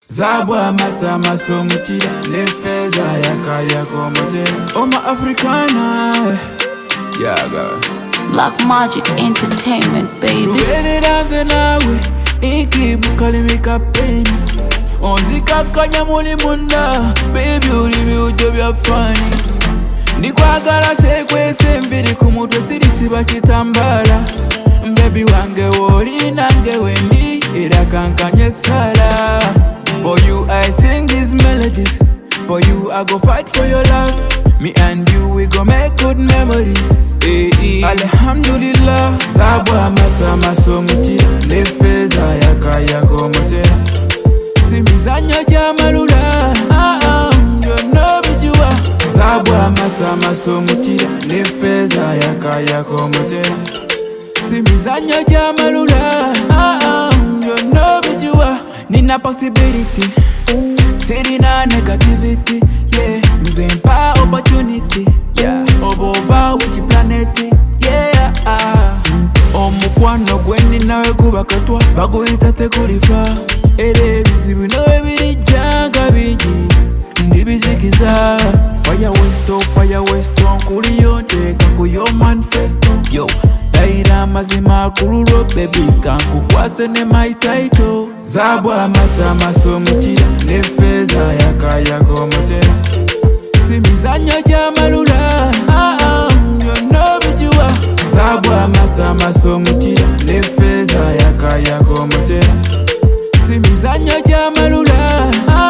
Zabwa masa maso mutira nefeza yakaya komotera Oma Africana Yaga Black Magic Entertainment, baby. Rubere danze nawe Iki bukali mikapeni Onzika kanya muli munda Baby uribi ujo bya fani Nikwagala sekwese mbiri kumutwe sirisiba kitambala Baby wange woli nange wendi Ira kankanye sala For you I sing these melodies For you I go fight for your love Me and you we go make good memories Alhamdulillah Zabwa masa maso mutira Nefeza yakaya komotera Simizanyo jamalula Njono bijua Zabwa masa maso mutira Nefeza yakaya komotera Simizanyo jamalula Njono bijua Nina possibility Sirina negativity Yeah Nzempa opportunity Yeah Obova wiki planeti Yeah Omukwano gweni nawe kubakatwa Baguyita tekulifa Ere bizibu nawe birijanga biji Ndibizikiza Fire westo Nkuli yonte Kankuyo manifesto Yo Daira mazima kuluro baby Kankukwase ne my title Zabwa masa maso mutira Nefeza yakaya komotera Simizanyo jamalula Njono bijua Zabwa masa maso mutira Nefeza yakaya komotera Simizanyo jamalula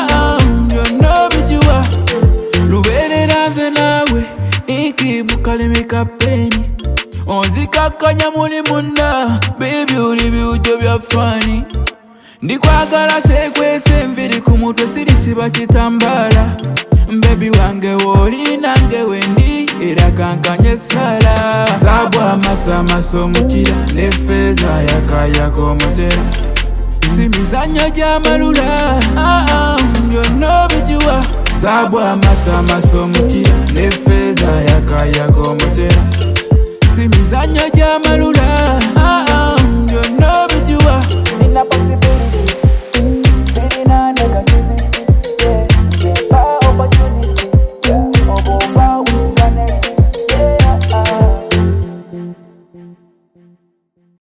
Njono bijua Lubere danze nawe Iki bukali mikapeni Onzika kanya muli munda Baby uribi ujo bya fani Ndikwagala sekwese mviri kumutwe sirisiba kitambala Baby wange woli nange wendi Ira kankanye sala Zabwa masa maso mutira Nefeza yakaya komotera Simizanyo jamalula Njono bijua Zabwa masa maso mutira Nefeza yakaya komotera